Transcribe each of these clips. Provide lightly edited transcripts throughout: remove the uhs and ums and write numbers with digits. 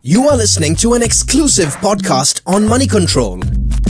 You are listening to an exclusive podcast on Money Control.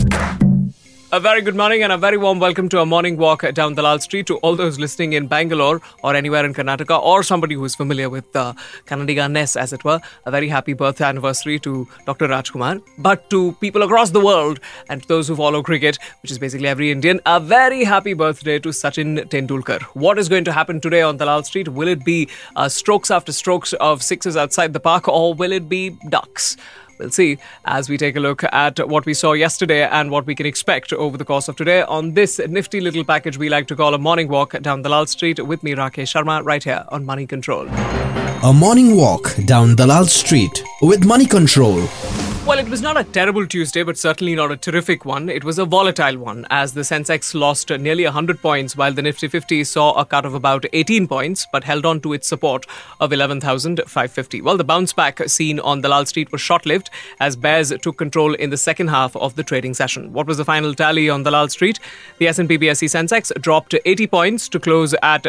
A very good morning and a very warm welcome to a morning walk down Dalal Street to all those listening in Bangalore or anywhere in Karnataka or somebody who is familiar with Kannadiga-ness, as it were. A very happy birthday anniversary to Dr. Rajkumar. But to people across the world and to those who follow cricket, which is basically every Indian, a very happy birthday to Sachin Tendulkar. What is going to happen today on Dalal Street? Will it be strokes after strokes of sixes outside the park, or will it be ducks? We'll see as we take a look at what we saw yesterday and what we can expect over the course of today on this nifty little package we like to call a morning walk down Dalal Street with me, Rakesh Sharma, right here on Money Control. A morning walk down Dalal Street with Money Control. Well, it was not a terrible Tuesday, but certainly not a terrific one. It was a volatile one, as the Sensex lost nearly 100 points, while the Nifty 50 saw a cut of about 18 points, but held on to its support of 11,550. Well, the bounce back seen on Dalal Street was short-lived, as bears took control in the second half of the trading session. What was the final tally on Dalal Street? The S&P BSE Sensex dropped 80 points to close at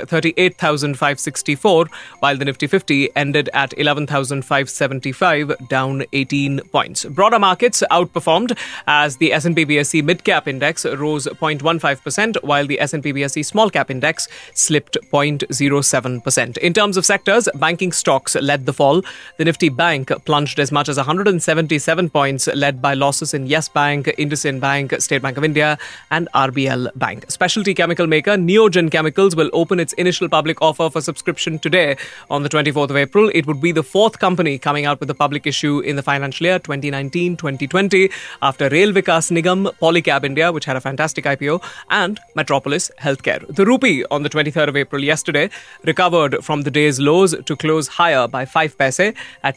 38,564, while the Nifty 50 ended at 11,575, down 18 points. Broader markets outperformed as the S&P BSE Mid-Cap Index rose 0.15%, while the S&P BSE Small-Cap Index slipped 0.07%. In terms of sectors, banking stocks led the fall. The Nifty Bank plunged as much as 177 points, led by losses in Yes Bank, IndusInd Bank, State Bank of India, and RBL Bank. Specialty chemical maker Neogen Chemicals will open its initial public offer for subscription today on the 24th of April. It would be the fourth company coming out with a public issue in the financial year 2019-2020 after Rail Vikas Nigam, Polycab India, which had a fantastic IPO, and Metropolis Healthcare. The rupee on the 23rd of April yesterday recovered from the day's lows to close higher by 5 paise at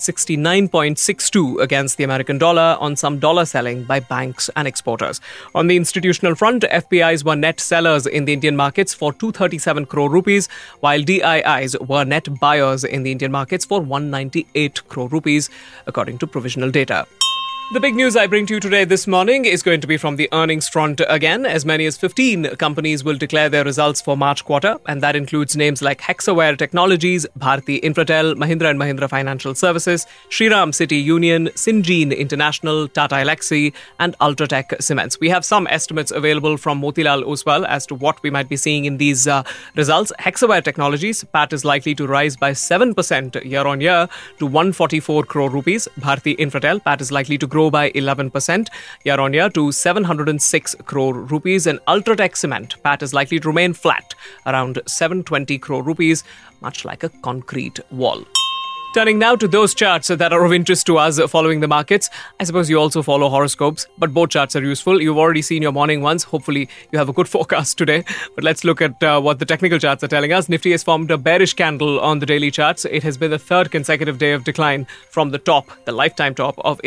69.62 against the American dollar on some dollar selling by banks and exporters. On the institutional front, FPIs were net sellers in the Indian markets for 237 crore rupees, while DIIs were net buyers in the Indian markets for 198 crore rupees, according to provisional data. The big news I bring to you today this morning is going to be from the earnings front again. As many as 15 companies will declare their results for March quarter, and that includes names like Hexaware Technologies, Bharti Infratel, Mahindra & Mahindra Financial Services, Shriram City Union, Syngene International, Tata Elxsi, and Ultratech Cements. We have some estimates available from Motilal Oswal as to what we might be seeing in these results. Hexaware Technologies, PAT is likely to rise by 7% year-on-year to 144 crore rupees. Bharti Infratel, PAT is likely to grow by 11% year-on-year to 706 crore rupees, and Ultratech Cement PAT is likely to remain flat around 720 crore rupees, much like a concrete wall. Turning now to those charts that are of interest to us following the markets. I suppose you also follow horoscopes, but both charts are useful. You've already seen your morning ones. Hopefully, you have a good forecast today. But let's look at what the technical charts are telling us. Nifty has formed a bearish candle on the daily charts. It has been the third consecutive day of decline from the top, the lifetime top of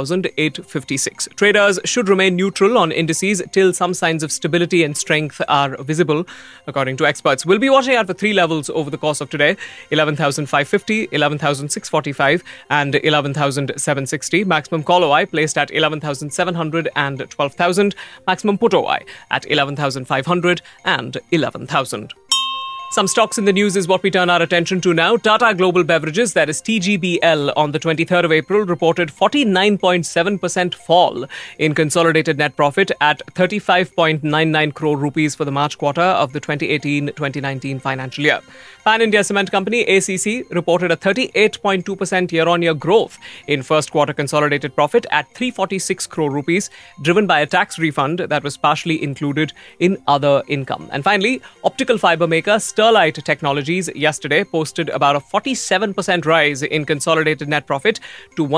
11,856. Traders should remain neutral on indices till some signs of stability and strength are visible, according to experts. We'll be watching out for three levels over the course of today: 11,550, 11,645 and 11,760. Maximum call OI placed at 11,700 and 12,000. Maximum put OI at 11,500 and 11,000. Some stocks in the news is what we turn our attention to now. Tata Global Beverages, that is TGBL, on the 23rd of April reported 49.7% fall in consolidated net profit at 35.99 crore rupees for the March quarter of the 2018-2019 financial year. Pan India Cement Company, ACC, reported a 38.2% year-on-year growth in first quarter consolidated profit at 346 crore rupees, driven by a tax refund that was partially included in other income. And finally, optical fiber maker Sterlite Technologies yesterday posted about a 47% rise in consolidated net profit to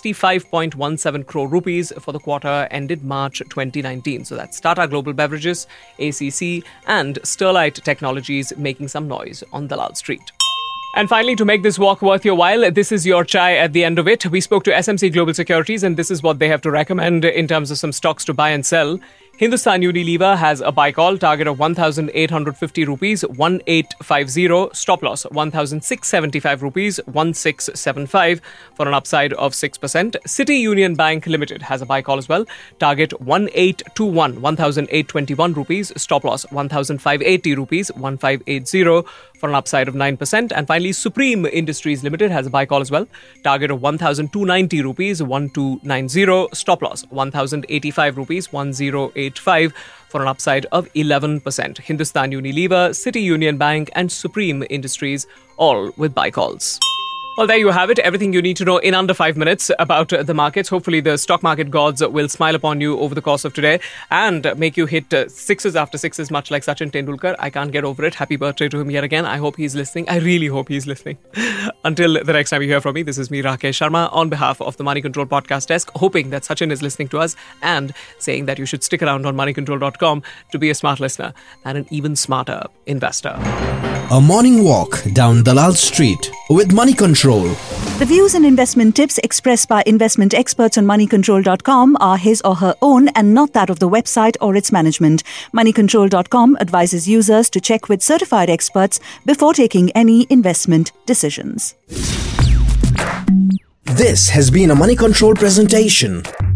165.17 crore rupees for the quarter ended March 2019. So that's Tata Global Beverages, ACC and Sterlite Technologies making some noise on Dalal Street. And finally, to make this walk worth your while, this is your chai at the end of it. We spoke to SMC Global Securities, and this is what they have to recommend in terms of some stocks to buy and sell. Hindustan Unilever has a buy call, target of 1,850 rupees, 1850, stop loss 1,675 rupees, 1675 for an upside of 6%. City Union Bank Limited has a buy call as well, target 1821, 1,821 rupees, stop loss 1,580 rupees, 1580 for an upside of 9%. And finally, Supreme Industries Limited has a buy call as well, target of 1,290 rupees, 1290, stop loss 1,085 rupees, 1085 for an upside of 11%. Hindustan Unilever, City Union Bank and Supreme Industries all with buy calls. Well, there you have it. Everything you need to know in under 5 minutes about the markets. Hopefully, the stock market gods will smile upon you over the course of today and make you hit sixes after sixes, much like Sachin Tendulkar. I can't get over it. Happy birthday to him yet again. I hope he's listening. I really hope he's listening. Until the next time you hear from me, this is me, Rakesh Sharma, on behalf of the Money Control Podcast Desk, hoping that Sachin is listening to us and saying that you should stick around on moneycontrol.com to be a smart listener and an even smarter investor. A morning walk down Dalal Street with Money Control. The views and investment tips expressed by investment experts on moneycontrol.com are his or her own and not that of the website or its management. Moneycontrol.com advises users to check with certified experts before taking any investment decisions. This has been a Money Control presentation.